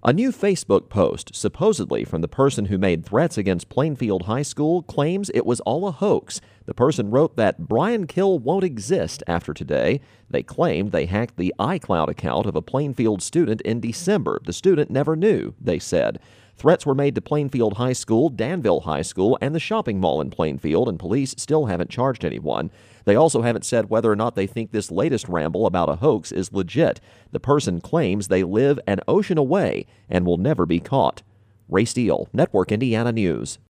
A new Facebook post, supposedly from the person who made threats against Plainfield High School, claims it was all a hoax. The person wrote that Brian Kill won't exist after today. They claimed they hacked the iCloud account of a Plainfield student in December. The student never knew, they said. Threats were made to Plainfield High School, Danville High School, and the shopping mall in Plainfield, and police still haven't charged anyone. They also haven't said whether or not they think this latest ramble about a hoax is legit. The person claims they live an ocean away and will never be caught. Ray Steele, Network Indiana News.